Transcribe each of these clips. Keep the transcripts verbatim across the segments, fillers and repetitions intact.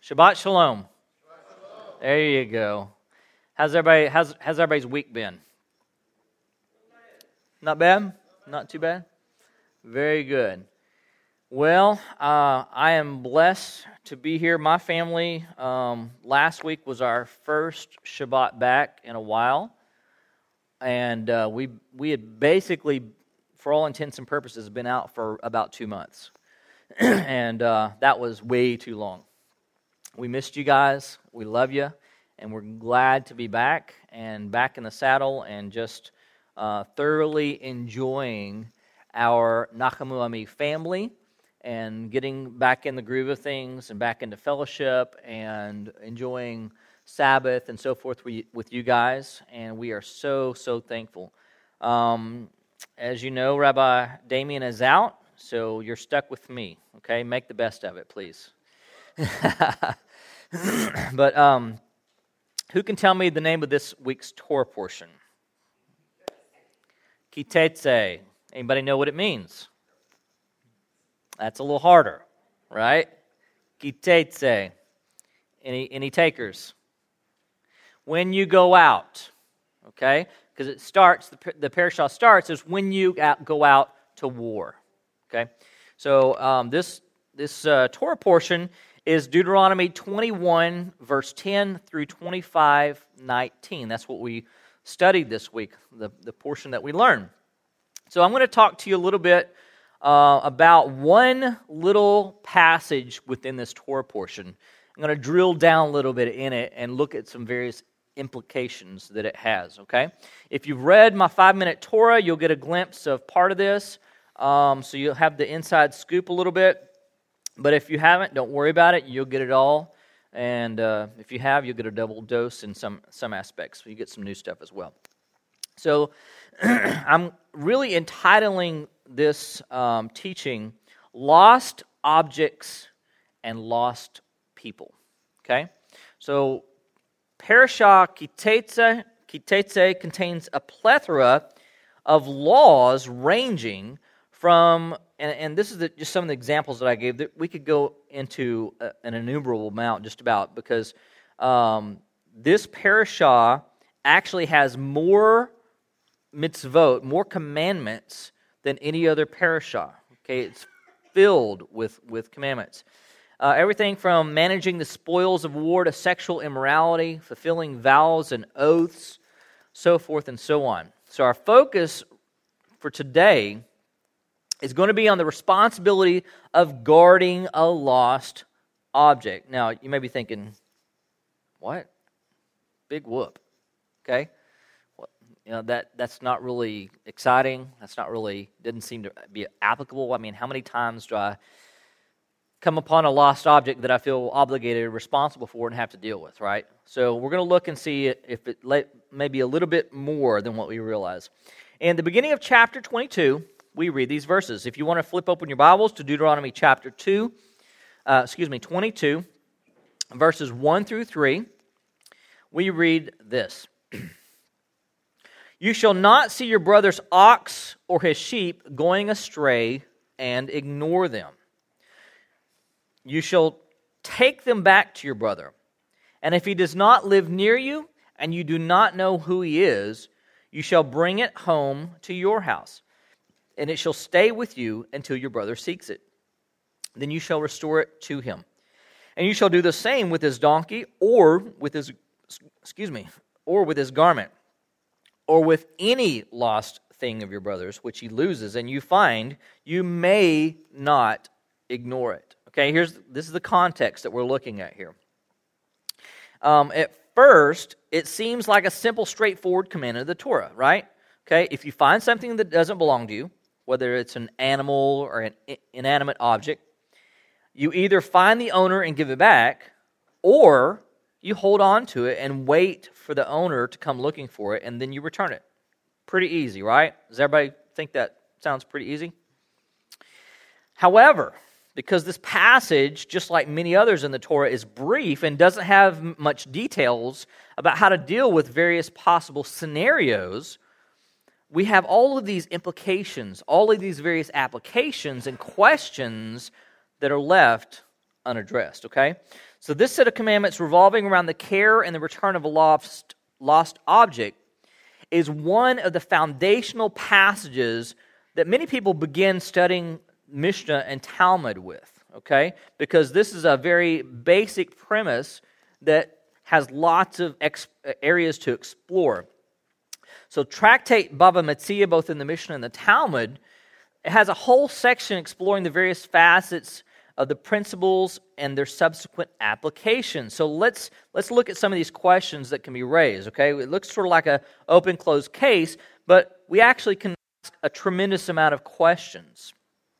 Shabbat shalom. There you go. How's everybody? How's how's everybody's week been? Not bad. Not too bad. Very good. Well, uh, I am blessed to be here. My family. Um, last week was our first Shabbat back in a while, and uh, we we had basically, for all intents and purposes, been out for about two months, and uh, that was way too long. We missed you guys. We love you, and we're glad to be back and back in the saddle and just uh, thoroughly enjoying our Nachamu Ami family and getting back in the groove of things and back into fellowship and enjoying Sabbath and so forth with you guys. And we are so, so thankful. Um, as you know, Rabbi Damien is out, so you're stuck with me. Okay, make the best of it, please. But um, who can tell me the name of this week's Torah portion? Kitetse. Anybody know what it means? That's a little harder, right? Kitetse. Any any takers? When you go out, okay? Because it starts, the, the parashah starts as when you out, go out to war, okay? So um, this this uh, Torah portion is Deuteronomy twenty-one, verse ten through twenty-five, nineteen. That's what we studied this week, the, the portion that we learned. So I'm going to talk to you a little bit uh, about one little passage within this Torah portion. I'm going to drill down a little bit in it and look at some various implications that it has, okay? If you've read my five-minute Torah, you'll get a glimpse of part of this, um, so you'll have the inside scoop a little bit. But if you haven't, don't worry about it. You'll get it all. And uh, if you have, you'll get a double dose in some, some aspects. You get some new stuff as well. So I'm really entitling this um, teaching, Lost Objects and Lost People. Okay? So Parashah Kitetse, Kitetse contains a plethora of laws ranging from, and, and this is the, just some of the examples that I gave, that we could go into a, an innumerable amount just about, because um, this parashah actually has more mitzvot, more commandments than any other parashah. Okay, it's filled with, with commandments. Uh, everything from managing the spoils of war to sexual immorality, fulfilling vows and oaths, so forth and so on. So our focus for today is going to be on the responsibility of guarding a lost object. Now, you may be thinking, what? Big whoop. Okay? Well, you know, that that's not really exciting. That's not really, didn't seem to be applicable. I mean, how many times do I come upon a lost object that I feel obligated or responsible for and have to deal with, right? So we're going to look and see if it may be a little bit more than what we realize. In the beginning of chapter twenty-two, we read these verses. If you want to flip open your Bibles to Deuteronomy chapter two, uh, excuse me, twenty-two, verses one through three, we read this. You shall not see your brother's ox or his sheep going astray and ignore them. You shall take them back to your brother. And if he does not live near you, and you do not know who he is, you shall bring it home to your house, and it shall stay with you until your brother seeks it. Then you shall restore it to him. And you shall do the same with his donkey, or with his, excuse me, or with his garment, or with any lost thing of your brother's, which he loses, and you find, you may not ignore it. Okay, here's this is the context that we're looking at here. Um, at first, it seems like a simple, straightforward command of the Torah, right? Okay, if you find something that doesn't belong to you, whether it's an animal or an inanimate object, you either find the owner and give it back, or you hold on to it and wait for the owner to come looking for it, and then you return it. Pretty easy, right? Does everybody think that sounds pretty easy? However, because this passage, just like many others in the Torah, is brief and doesn't have much details about how to deal with various possible scenarios, we have all of these implications, all of these various applications and questions that are left unaddressed, okay? So this set of commandments revolving around the care and the return of a lost, lost object is one of the foundational passages that many people begin studying Mishnah and Talmud with, okay? Because this is a very basic premise that has lots of ex- areas to explore. So Tractate Bava Metzia, both in the Mishnah and the Talmud, it has a whole section exploring the various facets of the principles and their subsequent applications. So let's let's look at some of these questions that can be raised, okay? It looks sort of like an open-closed case, but we actually can ask a tremendous amount of questions.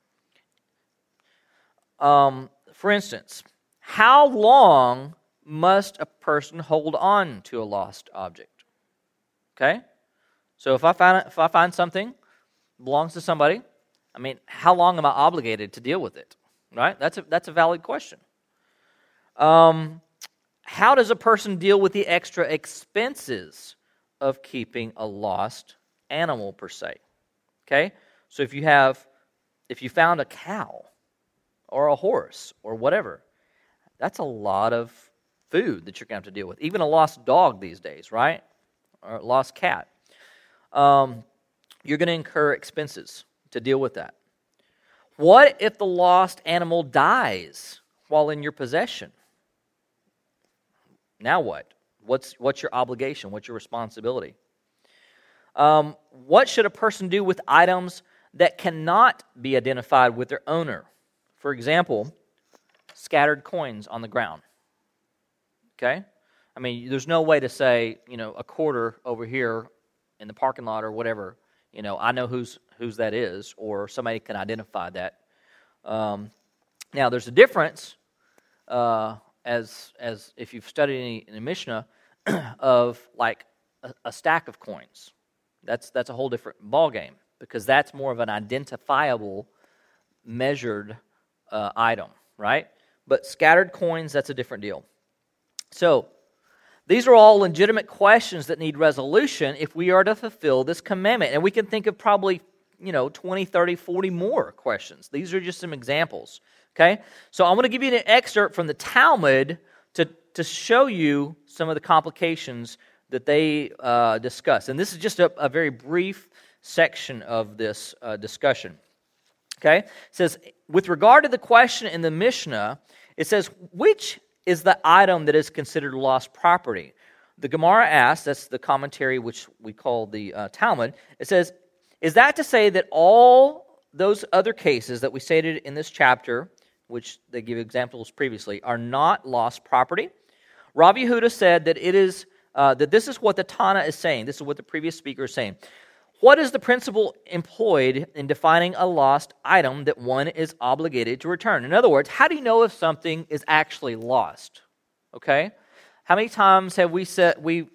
Um, for instance, how long must a person hold on to a lost object? Okay? So if I find if I find something that belongs to somebody, I mean, how long am I obligated to deal with it? Right? That's a that's a valid question. Um, how does a person deal with the extra expenses of keeping a lost animal per se? Okay? So if you have if you found a cow or a horse or whatever, that's a lot of food that you're going to have to deal with. Even a lost dog these days, right? Or a lost cat. Um, you're going to incur expenses to deal with that. What if the lost animal dies while in your possession? Now what? What's what's your obligation? What's your responsibility? Um, what should a person do with items that cannot be identified with their owner? For example, scattered coins on the ground. Okay? I mean, there's no way to say, you know, a quarter over here in the parking lot or whatever, you know, I know whose whose that is, or somebody can identify that. Um, now, there's a difference, uh, as as if you've studied any, in the Mishnah, of like a, a stack of coins. That's that's a whole different ballgame, because that's more of an identifiable, measured uh, item, right? But scattered coins, that's a different deal. So, these are all legitimate questions that need resolution if we are to fulfill this commandment. And we can think of probably, you know, twenty, thirty, forty more questions. These are just some examples, okay? So I'm going to give you an excerpt from the Talmud to, to show you some of the complications that they uh, discuss. And this is just a, a very brief section of this uh, discussion, okay? It says, with regard to the question in the Mishnah, it says, which is the item that is considered lost property? The Gemara asks, that's the commentary which we call the uh, Talmud, it says, is that to say that all those other cases that we stated in this chapter, which they give examples previously, are not lost property? Rav Yehuda said that it is uh, that this is what the Tana is saying. This is what the previous speaker is saying. What is the principle employed in defining a lost item that one is obligated to return? In other words, how do you know if something is actually lost? Okay? How many times have we said, we,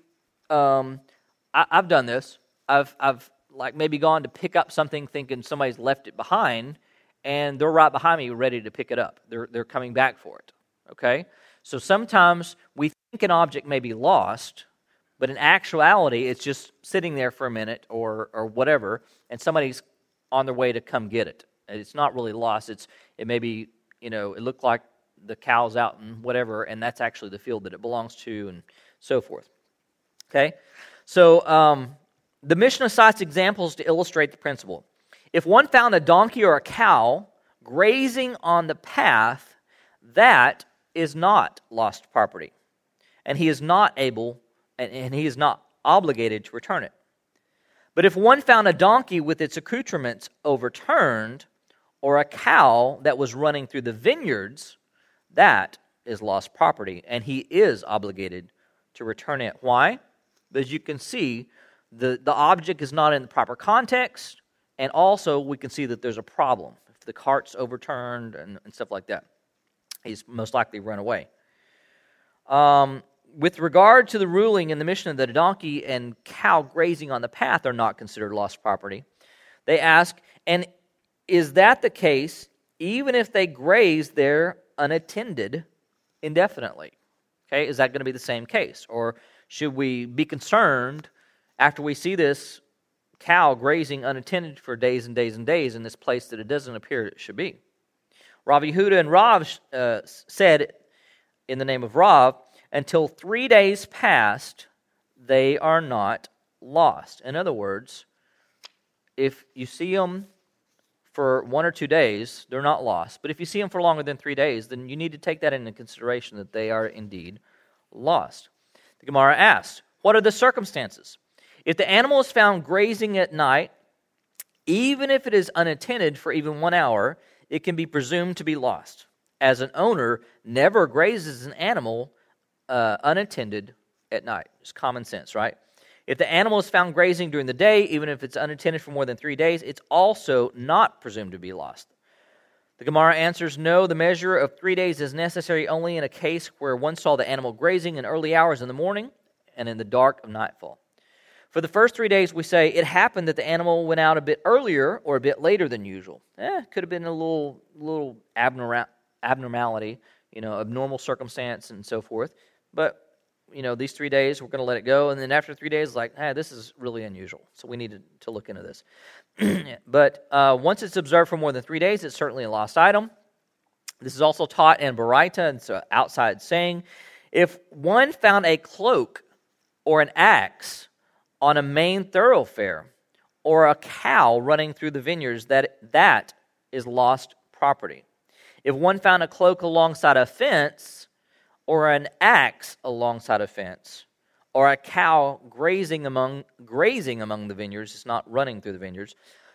um, I, I've done this. I've, I've like maybe gone to pick up something thinking somebody's left it behind, and they're right behind me ready to pick it up. They're, they're coming back for it. Okay? So sometimes we think an object may be lost, but in actuality, it's just sitting there for a minute or or whatever, and somebody's on their way to come get it. It's not really lost. It's it may be, you know, it looked like the cow's out and whatever, and that's actually the field that it belongs to, and so forth. Okay? So um, the Mishnah cites examples to illustrate the principle. If one found a donkey or a cow grazing on the path, that is not lost property, and he is not able and he is not obligated to return it. But if one found a donkey with its accoutrements overturned, or a cow that was running through the vineyards, that is lost property, and he is obligated to return it. Why? Because you can see the, the object is not in the proper context, and also we can see that there's a problem. If the cart's overturned and, and stuff like that, he's most likely run away. Um... With regard to the ruling in the Mishnah that a donkey and cow grazing on the path are not considered lost property, they ask, and is that the case even if they graze there unattended indefinitely? Okay, is that going to be the same case? Or should we be concerned after we see this cow grazing unattended for days and days and days in this place that it doesn't appear it should be? Rav Yehuda and Rav uh, said, in the name of Rav, until three days past, they are not lost. In other words, if you see them for one or two days, they're not lost. But if you see them for longer than three days, then you need to take that into consideration that they are indeed lost. The Gemara asks, what are the circumstances? If the animal is found grazing at night, even if it is unattended for even one hour, it can be presumed to be lost, as an owner never grazes an animal uh, unattended at night. It's common sense, right? If the animal is found grazing during the day, even if it's unattended for more than three days, it's also not presumed to be lost. The Gemara answers, no, the measure of three days is necessary only in a case where one saw the animal grazing in early hours in the morning and in the dark of nightfall. For the first three days, we say it happened that the animal went out a bit earlier or a bit later than usual. Eh, could have been a little little abnormal, abnormality, you know, abnormal circumstance and so forth. But, you know, these three days, we're going to let it go. And then after three days, like, hey, this is really unusual. So we need to, to look into this. But uh, once it's observed for more than three days, it's certainly a lost item. This is also taught in Baraita, and it's an outside saying. If one found a cloak or an axe on a main thoroughfare, or a cow running through the vineyards, that that is lost property. If one found a cloak alongside a fence, or an axe alongside a fence, or a cow grazing among grazing among the vineyards, it's not running through the vineyards,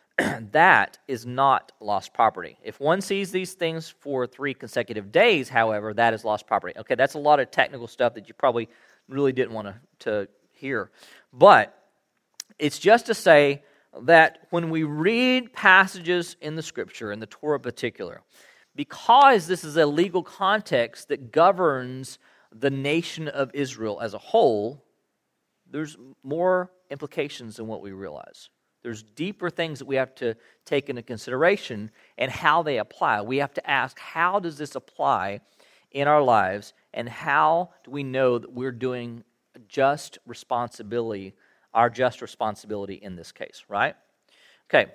that is not lost property. If one sees these things for three consecutive days, however, that is lost property. Okay, that's a lot of technical stuff that you probably really didn't want to, to hear. But it's just to say that when we read passages in the Scripture, in the Torah in particular, because this is a legal context that governs the nation of Israel as a whole, there's more implications than what we realize. There's deeper things that we have to take into consideration and how they apply. We have to ask, how does this apply in our lives, and how do we know that we're doing just responsibility, our just responsibility in this case, right? Okay.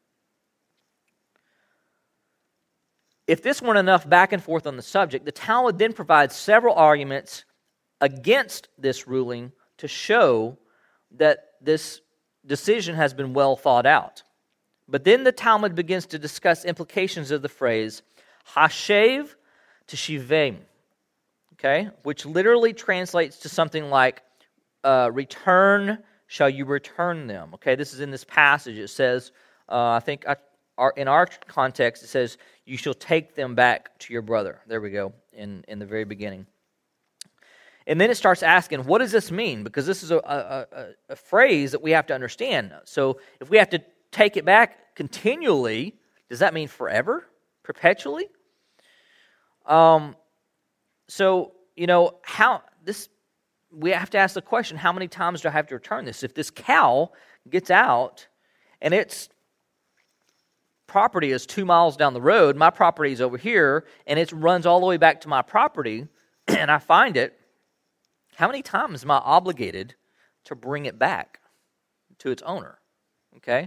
If this weren't enough back and forth on the subject, the Talmud then provides several arguments against this ruling to show that this decision has been well thought out. But then the Talmud begins to discuss implications of the phrase hashev teshivim, okay, which literally translates to something like uh, return, shall you return them? Okay, this is in this passage. It says, uh, I think I, our, in our context, it says, you shall take them back to your brother. There we go, in, in the very beginning. And then it starts asking, what does this mean? Because this is a, a, a, a phrase that we have to understand. So if we have to take it back continually, does that mean forever? Perpetually? Um. So, you know, how this, we have to ask the question, how many times do I have to return this? If this cow gets out and its property is two miles down the road, my property is over here, and it runs all the way back to my property, and I find it, how many times am I obligated to bring it back to its owner? Okay?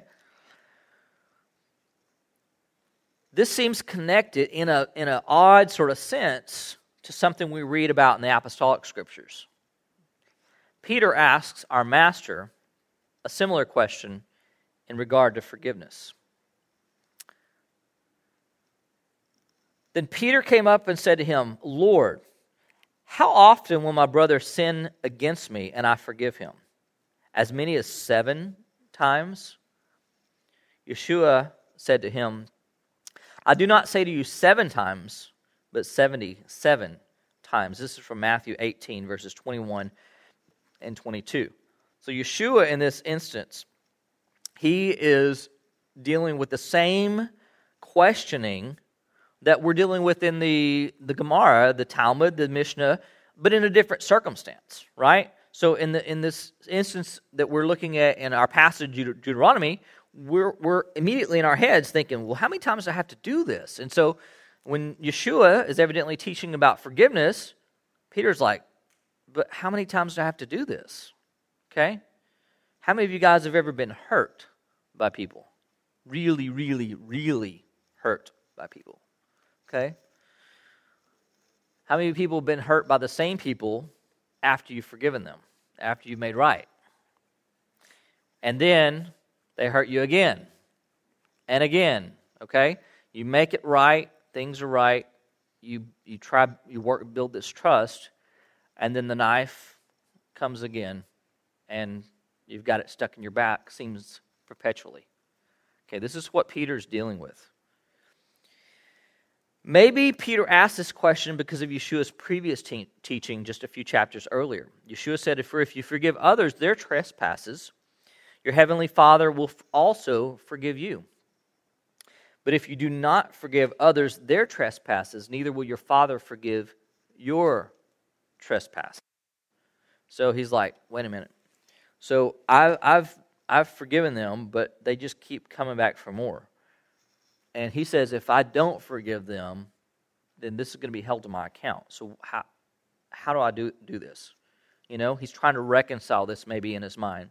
This seems connected in a in an odd sort of sense to something we read about in the apostolic scriptures. Peter asks our master a similar question in regard to forgiveness. Then Peter came up and said to him, Lord, how often will my brother sin against me and I forgive him? As many as seven times? Yeshua said to him, I do not say to you seven times, but seventy-seven times. This is from Matthew eighteen, verses twenty-one and twenty-two. So Yeshua, in this instance, he is dealing with the same questioning that we're dealing with in the, the Gemara, the Talmud, the Mishnah, but in a different circumstance, right? So in the in this instance that we're looking at in our passage, Deut- Deuteronomy, we're we're immediately in our heads thinking, well, how many times do I have to do this? And so when Yeshua is evidently teaching about forgiveness, Peter's like, but how many times do I have to do this? Okay? How many of you guys have ever been hurt by people? Really, really, really hurt by people? Okay? How many people have been hurt by the same people after you've forgiven them, after you've made right? And then they hurt you again and again, okay? You make it right, things are right, you you try, you work, build this trust, and then the knife comes again, and you've got it stuck in your back, seems perpetually. Okay, this is what Peter's dealing with. Maybe Peter asked this question because of Yeshua's previous te- teaching just a few chapters earlier. Yeshua said, if, if you forgive others their trespasses, your heavenly Father will also forgive you. But if you do not forgive others their trespasses, neither will your Father forgive your trespasses. So he's like, wait a minute. So I, I've I've forgiven them, but they just keep coming back for more. And he says, if I don't forgive them, then this is going to be held to my account. So how how do I do do this? You know, he's trying to reconcile this maybe in his mind.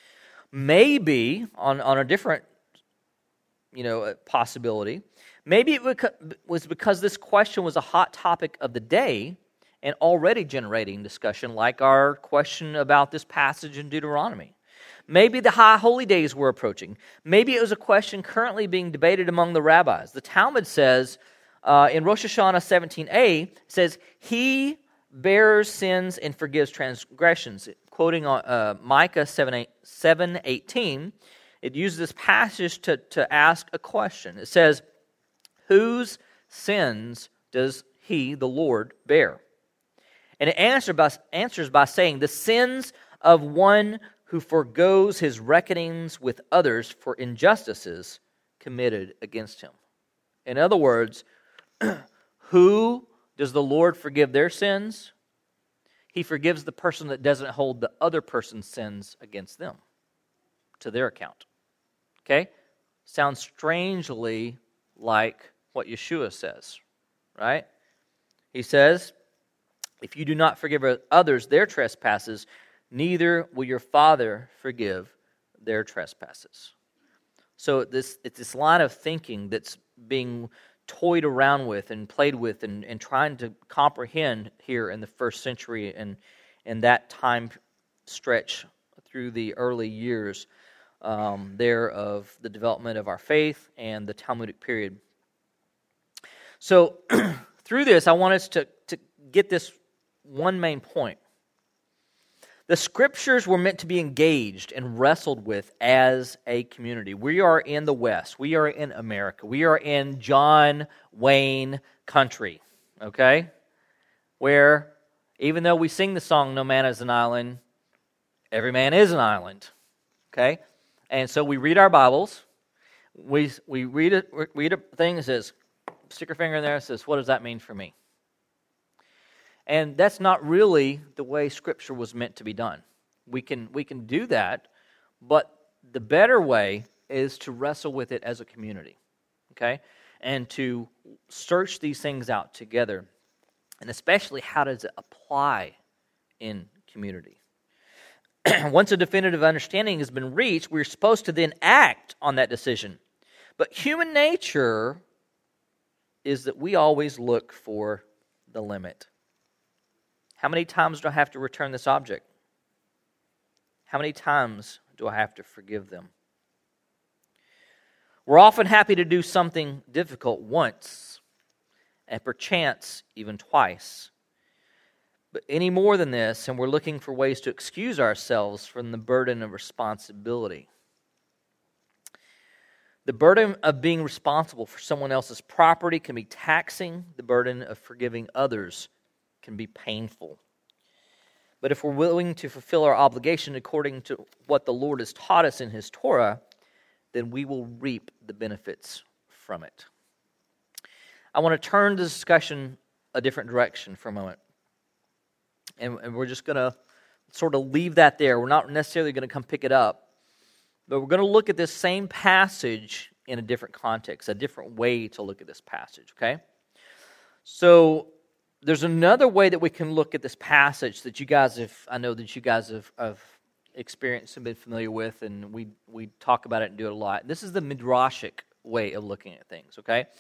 Maybe on, on a different, you know, possibility, maybe it was because this question was a hot topic of the day and already generating discussion, like our question about this passage in Deuteronomy. Maybe the high holy days were approaching. Maybe it was a question currently being debated among the rabbis. The Talmud says uh, in Rosh Hashanah seventeen a, says, he bears sins and forgives transgressions. Quoting uh, Micah seven eighteen, it uses this passage to, to ask a question. It says, whose sins does he, the Lord, bear? And it answer by, answers by saying, the sins of one who forgoes his reckonings with others for injustices committed against him. In other words, who does the Lord forgive their sins? He forgives the person that doesn't hold the other person's sins against them to their account. Okay? Sounds strangely like what Yeshua says, right? He says, if you do not forgive others their trespasses, neither will your Father forgive their trespasses. So this it's this line of thinking that's being toyed around with and played with and, and trying to comprehend here in the first century and, and that time stretch through the early years um, there of the development of our faith and the Talmudic period. So through this, I want us to, to get this one main point. The Scriptures were meant to be engaged and wrestled with as a community. We are in the West. We are in America. We are in John Wayne country, okay? Where even though we sing the song, No Man is an Island, every man is an island, okay? And so we read our Bibles. We we read a, read a thing that says, stick your finger in there and says, what does that mean for me? And that's not really the way Scripture was meant to be done. We can we can do that, but the better way is to wrestle with it as a community, okay? And to search these things out together, and especially how does it apply in community. Once a definitive understanding has been reached, we're supposed to then act on that decision. But human nature is that we always look for the limit. How many times do I have to return this object? How many times do I have to forgive them? We're often happy to do something difficult once, and perchance even twice. But any more than this, and we're looking for ways to excuse ourselves from the burden of responsibility. The burden of being responsible for someone else's property can be taxing. The burden of forgiving others can be painful. But if we're willing to fulfill our obligation according to what the Lord has taught us in His Torah, then we will reap the benefits from it. I want to turn the discussion a different direction for a moment. And, and we're just going to sort of leave that there. We're not necessarily going to come pick it up. But we're going to look at this same passage in a different context, a different way to look at this passage, okay? So there's another way that we can look at this passage that you guys have, I know that you guys have, have experienced and been familiar with, and we, we talk about it and do it a lot. This is the Midrashic way of looking at things, okay?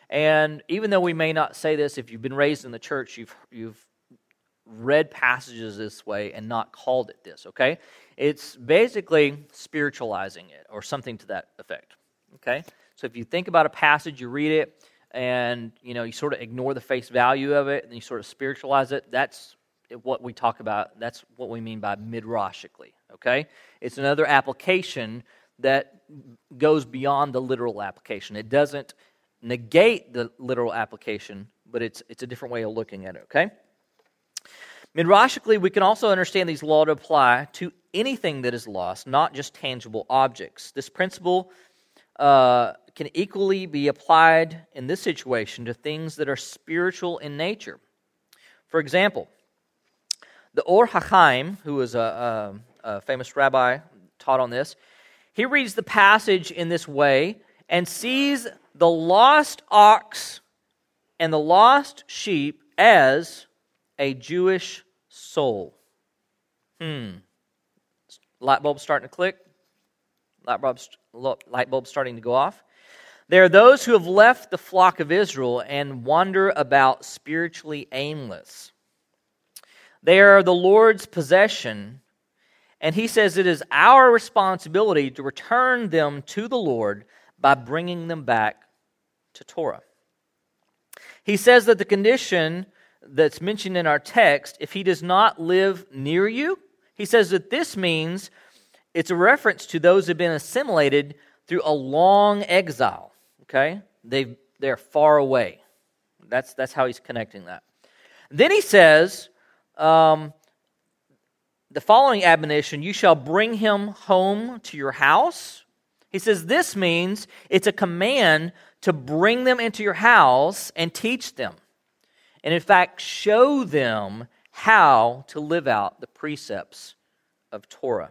And even though we may not say this, if you've been raised in the church, you've you've read passages this way and not called it this, okay? It's basically spiritualizing it or something to that effect, okay? So if you think about a passage, you read it, and you know you sort of ignore the face value of it, and you sort of spiritualize it, that's what we talk about. That's what we mean by midrashically, okay? It's another application that goes beyond the literal application. It doesn't negate the literal application, but it's it's a different way of looking at it, okay? Midrashically, we can also understand these laws to apply to anything that is lost, not just tangible objects. This principle uh, can equally be applied in this situation to things that are spiritual in nature. For example, the Or HaChaim, who was a, a, a famous rabbi, taught on this, he reads the passage in this way and sees the lost ox and the lost sheep as a Jewish soul. Hmm. Light bulb starting to click. Light bulbs, light bulb starting to go off. There are those who have left the flock of Israel and wander about spiritually aimless. They are the Lord's possession, and he says it is our responsibility to return them to the Lord by bringing them back to Torah. He says that the condition that's mentioned in our text, if he does not live near you, he says that this means it's a reference to those who have been assimilated through a long exile. Okay? They they're far away. That's that's how he's connecting that. Then he says, um, the following admonition, you shall bring him home to your house. He says this means it's a command to bring them into your house and teach them. And in fact, show them how to live out the precepts of Torah.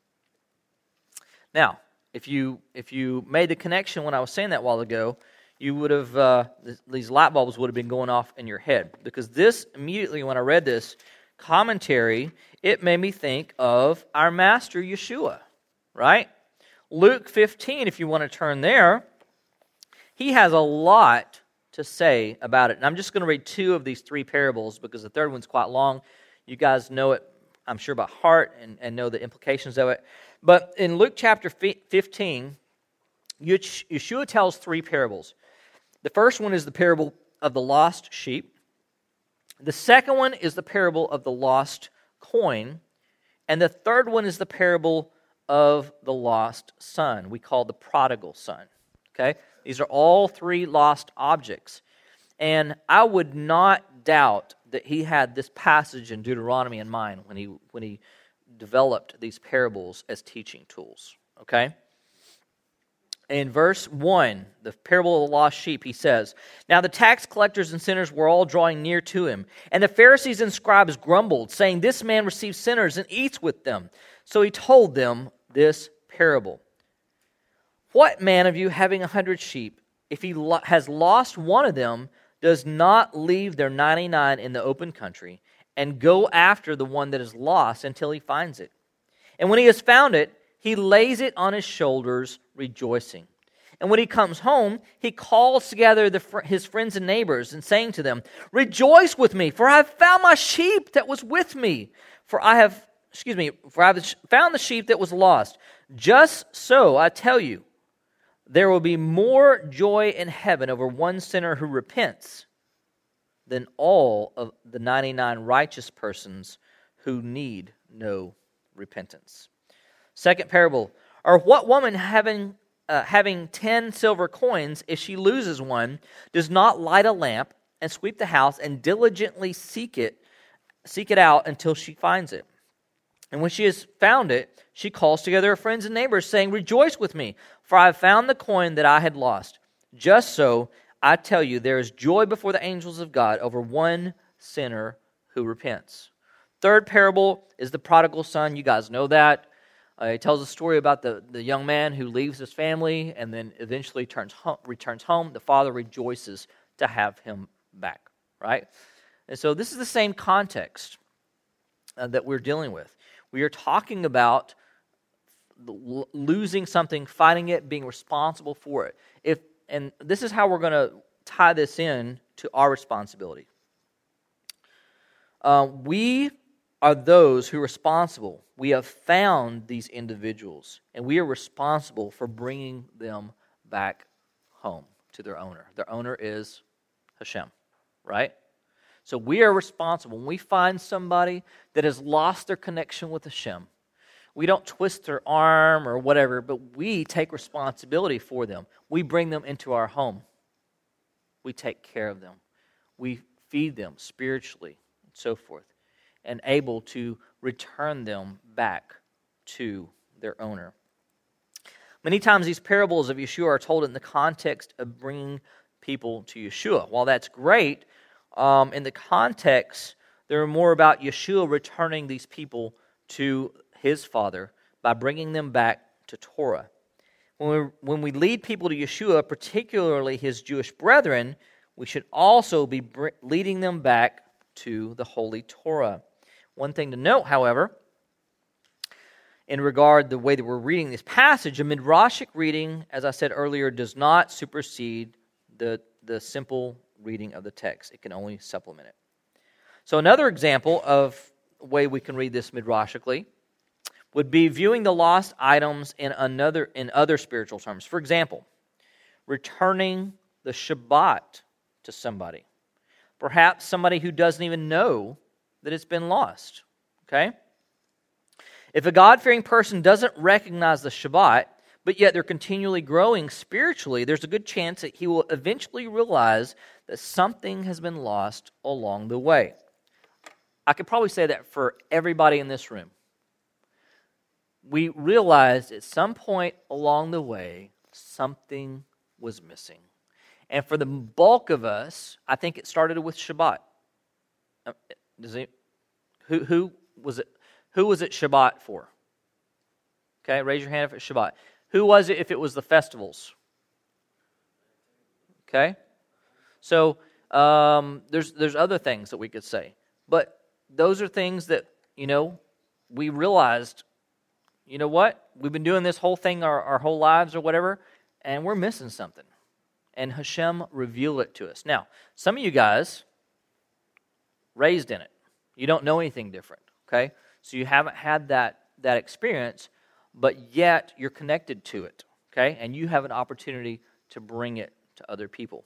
Now, if you if you made the connection when I was saying that a while ago, you would have uh, th- these light bulbs would have been going off in your head, because this immediately when I read this commentary, it made me think of our Master Yeshua, right? Luke fifteen, if you want to turn there, he has a lot to say about it. And I'm just going to read two of these three parables because the third one's quite long. You guys know it, I'm sure, by heart and, and know the implications of it. But in Luke chapter fifteen, Yeshua tells three parables. The first one is the parable of the lost sheep. The second one is the parable of the lost coin. And the third one is the parable of the lost son. We call the prodigal son. Okay? These are all three lost objects. And I would not doubt that he had this passage in Deuteronomy in mind when he when he developed these parables as teaching tools. Okay? In verse one, the parable of the lost sheep, he says, now the tax collectors and sinners were all drawing near to him, and the Pharisees and scribes grumbled, saying, this man receives sinners and eats with them. So he told them this parable. What man of you, having a hundred sheep, if he lo- has lost one of them, does not leave their ninety-nine in the open country and go after the one that is lost until he finds it? And when he has found it, he lays it on his shoulders, rejoicing. And when he comes home, he calls together the fr- his friends and neighbors, and saying to them, rejoice with me, for I have found my sheep that was with me. For I have, excuse me, for I have found the sheep that was lost. Just so, I tell you, there will be more joy in heaven over one sinner who repents than all of the ninety-nine righteous persons who need no repentance. Second parable, or what woman having uh, having ten silver coins, if she loses one, does not light a lamp and sweep the house and diligently seek it, seek it out until she finds it? And when she has found it, she calls together her friends and neighbors, saying, rejoice with me, for I have found the coin that I had lost. Just so, I tell you, there is joy before the angels of God over one sinner who repents. Third parable is the prodigal son. You guys know that. Uh, it tells a story about the, the young man who leaves his family and then eventually turns home, returns home. The father rejoices to have him back, right? And so this is the same context uh, that we're dealing with. We are talking about losing something, finding it, being responsible for it. If and this is how we're going to tie this in to our responsibility. Uh, we are those who are responsible. We have found these individuals, and we are responsible for bringing them back home to their owner. Their owner is Hashem, right? So we are responsible. When we find somebody that has lost their connection with Hashem, we don't twist their arm or whatever, but we take responsibility for them. We bring them into our home. We take care of them. We feed them spiritually and so forth, and able to return them back to their owner. Many times these parables of Yeshua are told in the context of bringing people to Yeshua. While that's great, um, in the context, they're more about Yeshua returning these people to His Father by bringing them back to Torah. When we, when we lead people to Yeshua, particularly His Jewish brethren, we should also be br- leading them back to the Holy Torah. One thing to note, however, in regard to the way that we're reading this passage, a midrashic reading, as I said earlier, does not supersede the, the simple reading of the text. It can only supplement it. So another example of a way we can read this midrashically would be viewing the lost items in another in other spiritual terms. For example, returning the Shabbat to somebody. Perhaps somebody who doesn't even know that it's been lost. Okay? If a God-fearing person doesn't recognize the Shabbat, but yet they're continually growing spiritually, there's a good chance that he will eventually realize that something has been lost along the way. I could probably say that for everybody in this room. We realized at some point along the way, something was missing. And for the bulk of us, I think it started with Shabbat. Does it, who, who was it? Who was it Shabbat for? Okay, raise your hand if it's Shabbat. Who was it if it was the festivals? Okay, so um, there's there's other things that we could say, but those are things that, you know, we realized. You know what? We've been doing this whole thing our, our whole lives or whatever, and we're missing something. And Hashem revealed it to us. Now, some of you guys raised in it. You don't know anything different, okay? So you haven't had that, that experience, but yet you're connected to it, okay? And you have an opportunity to bring it to other people.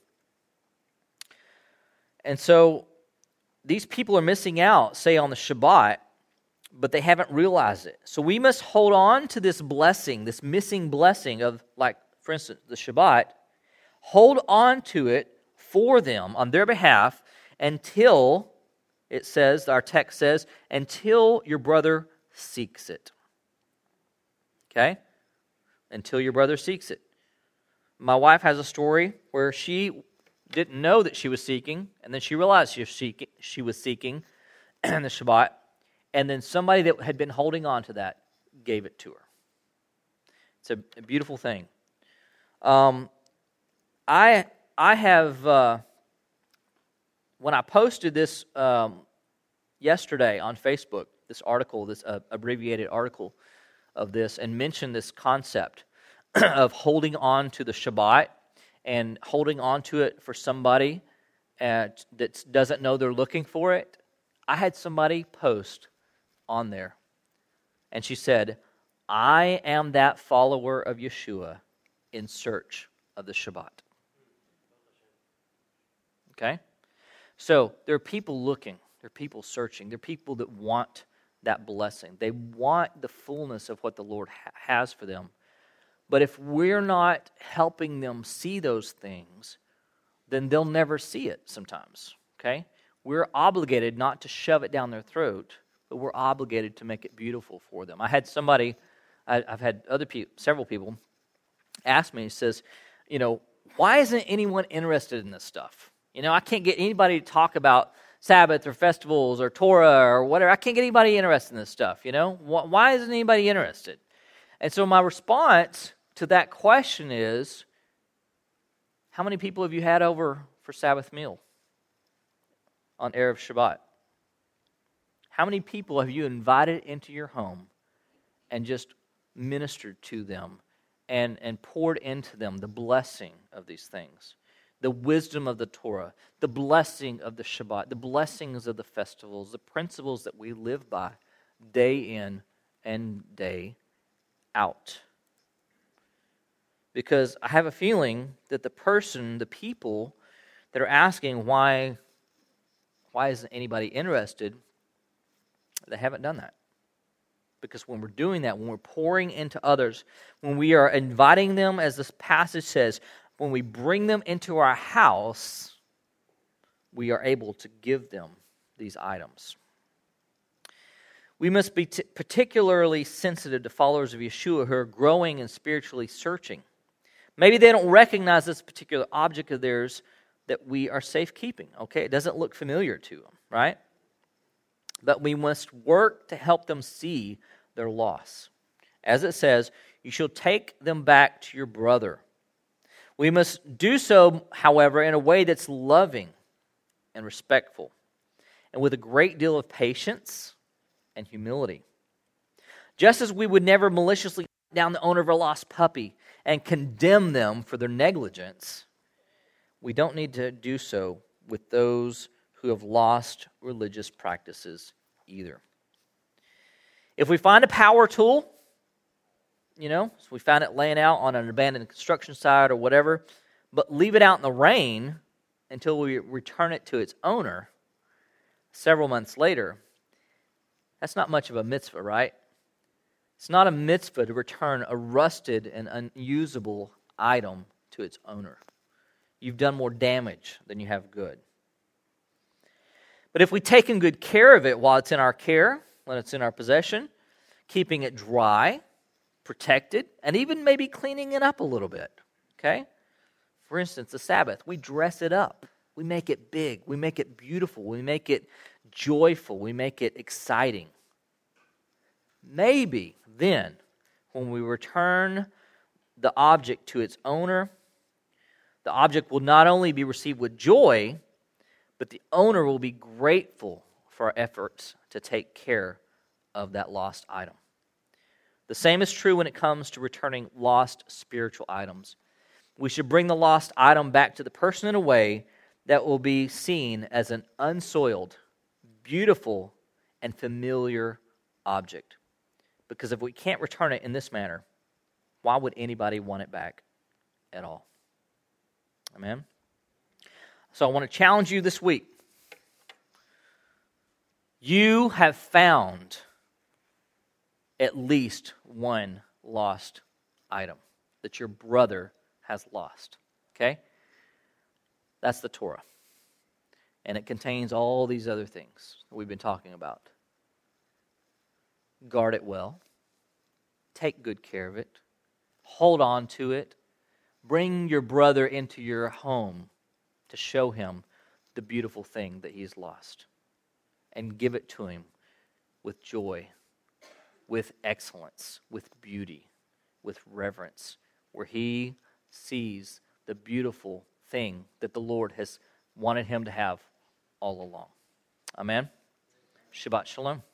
And so these people are missing out, say, on the Shabbat, but they haven't realized it. So we must hold on to this blessing, this missing blessing of, like, for instance, the Shabbat. Hold on to it for them on their behalf until, it says, our text says, until your brother seeks it. Okay? Until your brother seeks it. My wife has a story where she didn't know that she was seeking, and then she realized she was seeking, she was seeking the Shabbat. And then somebody that had been holding on to that gave it to her. It's a, a beautiful thing. Um, I I have, uh, when I posted this um, yesterday on Facebook, this article, this uh, abbreviated article of this, and mentioned this concept of holding on to the Shabbat and holding on to it for somebody uh, that doesn't know they're looking for it, I had somebody post on there, and she said, I am that follower of Yeshua in search of the Shabbat. Okay? So there are people looking, there are people searching, there are people that want that blessing. They want the fullness of what the Lord ha- has for them. But if we're not helping them see those things, then they'll never see it sometimes. Okay? We're obligated not to shove it down their throat, but we're obligated to make it beautiful for them. I had somebody, I, I've had other people, several people, ask me, he says, you know, why isn't anyone interested in this stuff? You know, I can't get anybody to talk about Sabbath or festivals or Torah or whatever. I can't get anybody interested in this stuff, you know? Why isn't anybody interested? And so my response to that question is, how many people have you had over for Sabbath meal on Erev Shabbat? How many people have you invited into your home and just ministered to them and, and poured into them the blessing of these things? the wisdom of the Torah, the blessing of the Shabbat, the blessings of the festivals, the principles that we live by day in and day out. Because I have a feeling that the person, the people that are asking why, why isn't anybody interested, they haven't done that. Because when we're doing that, when we're pouring into others, when we are inviting them, as this passage says, when we bring them into our house, we are able to give them these items. We must be t- particularly sensitive to followers of Yeshua who are growing and spiritually searching. Maybe they don't recognize this particular object of theirs that we are safekeeping, okay? It doesn't look familiar to them, right? But we must work to help them see their loss. As it says, you shall take them back to your brother. We must do so, however, in a way that's loving and respectful, and with a great deal of patience and humility. Just as we would never maliciously put down the owner of a lost puppy and condemn them for their negligence, we don't need to do so with those who have lost religious practices either. If we find a power tool, you know, so we found it laying out on an abandoned construction site or whatever, but leave it out in the rain until we return it to its owner several months later, that's not much of a mitzvah, right? It's not a mitzvah to return a rusted and unusable item to its owner. You've done more damage than you have good. But if we've taken good care of it while it's in our care, when it's in our possession, keeping it dry, protected, and even maybe cleaning it up a little bit, okay? For instance, the Sabbath, we dress it up. We make it big. We make it beautiful. We make it joyful. We make it exciting. Maybe then, when we return the object to its owner, the object will not only be received with joy, but the owner will be grateful for our efforts to take care of that lost item. The same is true when it comes to returning lost spiritual items. We should bring the lost item back to the person in a way that will be seen as an unsoiled, beautiful, and familiar object. Because if we can't return it in this manner, why would anybody want it back at all? Amen? So I want to challenge you this week. You have found at least one lost item that your brother has lost. Okay? That's the Torah. And it contains all these other things that we've been talking about. Guard it well. Take good care of it. Hold on to it. Bring your brother into your home to show him the beautiful thing that he's lost. And give it to him with joy, with excellence, with beauty, with reverence, where he sees the beautiful thing that the Lord has wanted him to have all along. Amen? Shabbat Shalom.